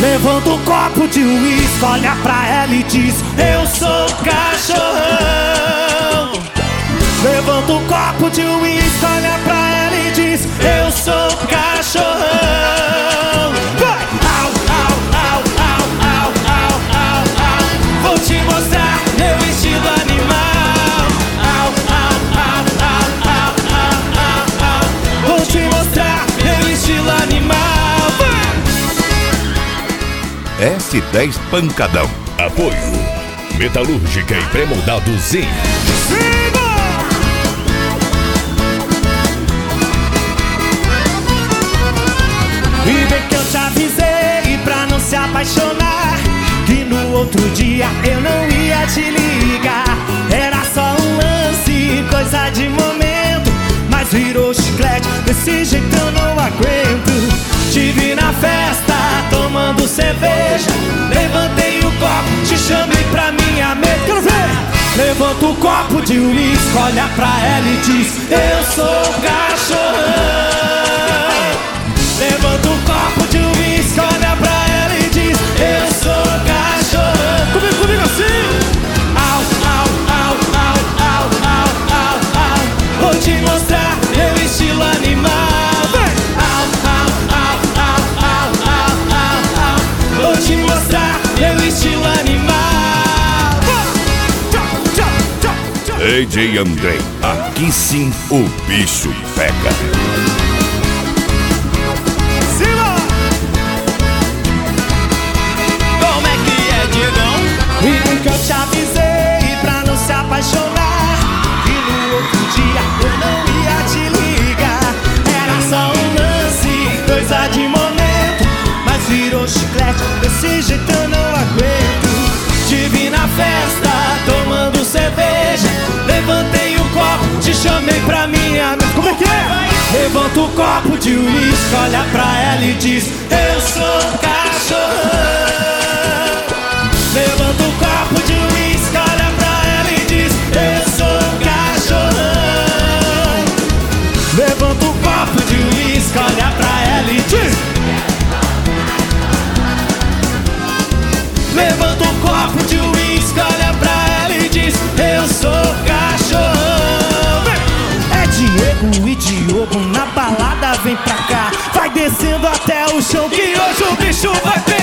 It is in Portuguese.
Levanta um copo de uísque, olha pra ela e diz: eu sou cachorrão. Levanta um copo de uísque, olha pra ela e diz: eu sou cachorrão. Vai! Au, au, au, au, au, au, au, au. Vou te mostrar meu estilo animal. Au, au, au, au, au, au, au, au. Vou te mostrar meu estilo animal. Vai! S10 Pancadão. Apoio Metalúrgica e Pré-Moldados Sim. E bem que eu te avisei pra não se apaixonar, que no outro dia eu não ia te ligar. Era só um lance, coisa de momento, mas virou chiclete, desse jeito eu não aguento. Te vi na festa, tomando cerveja, levantei o copo, te chamei pra minha mesa. Quero ver! Levanta o copo de uísque, olha pra ela e diz: eu sou cachorrão. Levanta um copo de uísque, olha pra ela e diz: eu sou cachorrão. Comigo assim. Au, au, au, au, au, au, au, au. Vou te mostrar meu estilo animal. Vem! Au, au, au, au, au, au, au, au. Vou te mostrar meu estilo animal. AJ André, aqui sim o bicho pega. E bem que eu te avisei pra não se apaixonar, que no outro dia eu não ia te ligar. Era só um lance, coisa de momento, mas virou chiclete, desse jeito eu não aguento. Te vi na festa, tomando cerveja, levantei o copo, te chamei pra minha mesa. Como é que é? Levanta o copo de uísque, olha pra ela e diz: eu sou cachorrão. Levanta o copo de uísque, olha pra ela e diz: eu sou cachorrão. Levanta o copo de uísque, olha pra ela e diz: levanta o copo de uísque, olha pra ela e diz: eu sou cachorrão. É Diego e Diogo na balada, vem pra cá. Vai descendo até o chão que hoje o bicho vai pegar.